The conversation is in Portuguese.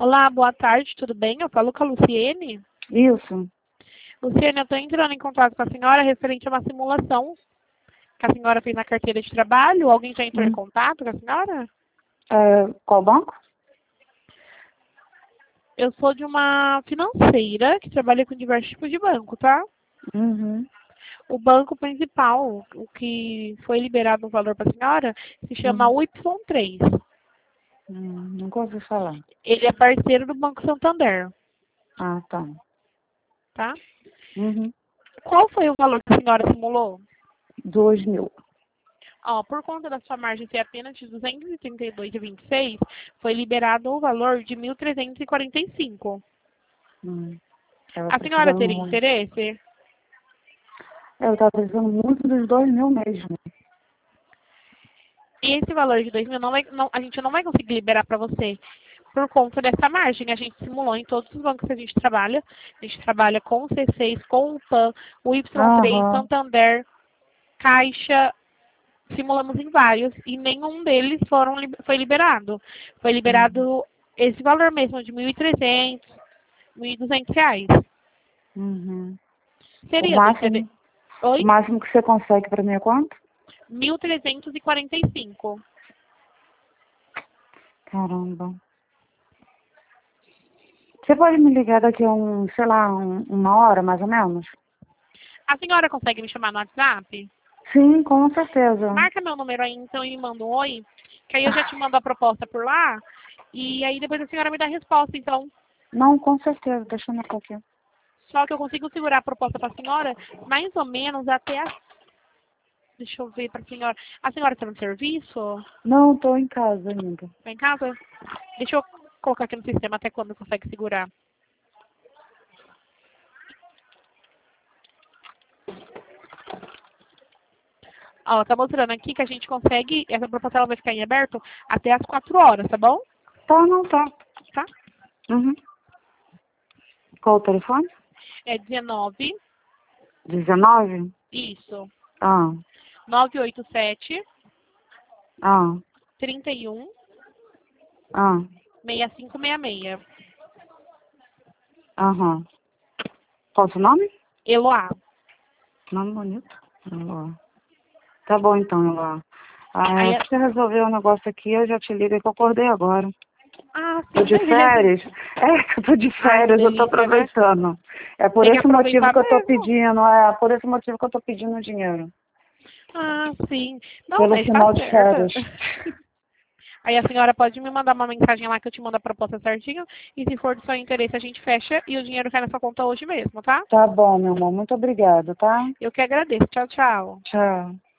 Olá, boa tarde, tudo bem? Eu falo com a Luciene. Isso. Luciene, eu estou entrando em contato com a senhora referente a uma simulação que a senhora fez na carteira de trabalho. Alguém já entrou em contato com a senhora? Qual banco? Eu sou de uma financeira que trabalha com diversos tipos de banco, tá? Uhum. O banco principal, o que foi liberado no valor para a senhora, se chama Y3. Nunca ouvi falar. Ele é parceiro do Banco Santander, Ah, tá. tá? Uhum. Qual foi o valor que a senhora simulou? 2.000. Ó, por conta da sua margem ser apenas de 232,26, foi liberado o valor de 1.345. Ela A tá senhora precisando teria muito. interesse? Eu tava precisando muito dos 2.000 mesmo. E esse valor de 2.000 a gente não vai conseguir liberar para você por conta dessa margem. A gente simulou em todos os bancos que a gente trabalha. A gente trabalha com o C6, com o PAN, o Y3, Aham. Santander, Caixa. Simulamos em vários e nenhum deles foi liberado. Foi liberado esse valor mesmo de 1.300, R$ 1.200. Uhum. O Seria do interesse? máximo, o Oi? máximo que você consegue pra mim é quanto? 1.345. Caramba. Você pode me ligar daqui a sei lá, uma hora mais ou menos? A senhora consegue me chamar no WhatsApp? Sim, com certeza. Marca meu número aí então e me manda um oi, que aí eu já te mando a proposta por lá. E aí depois a senhora me dá a resposta, então. Não, com certeza. Deixa eu anotar aqui. Só que eu consigo segurar a proposta para a senhora mais ou menos até as... Deixa eu ver para a senhora. A senhora está no serviço? Não, tô em casa ainda. Tá em casa? Deixa eu colocar aqui no sistema até quando consegue segurar. Ó, tá mostrando aqui que a gente consegue, essa proposta ela vai ficar em aberto até as 4 horas, tá bom? Tá, não tá. Tá? Uhum. Qual o telefone? É 19, 19? isso, Ah, 987 ah, 31 ah, 6566. aham. Qual o seu nome? Eloá. Nome bonito. Eloá. Tá bom então, Eloá. Aí, Se você resolver um negócio aqui, eu já te ligo, que eu acordei agora. Tô sim, de beleza. férias. Que eu tô de Ai, que férias, eu tô delícia, né? aproveitando. É por Tem que esse motivo aproveitar que eu tô mesmo. pedindo, é por esse motivo que eu tô pedindo dinheiro. Sim. Não, Pelo mas tá final de certa. férias. Aí a senhora pode me mandar uma mensagem lá que eu te mando a proposta certinho. E se for do seu interesse, a gente fecha e o dinheiro cai na sua conta hoje mesmo, tá? Tá bom, meu amor. Muito obrigada, tá? Eu que agradeço. Tchau, tchau. Tchau.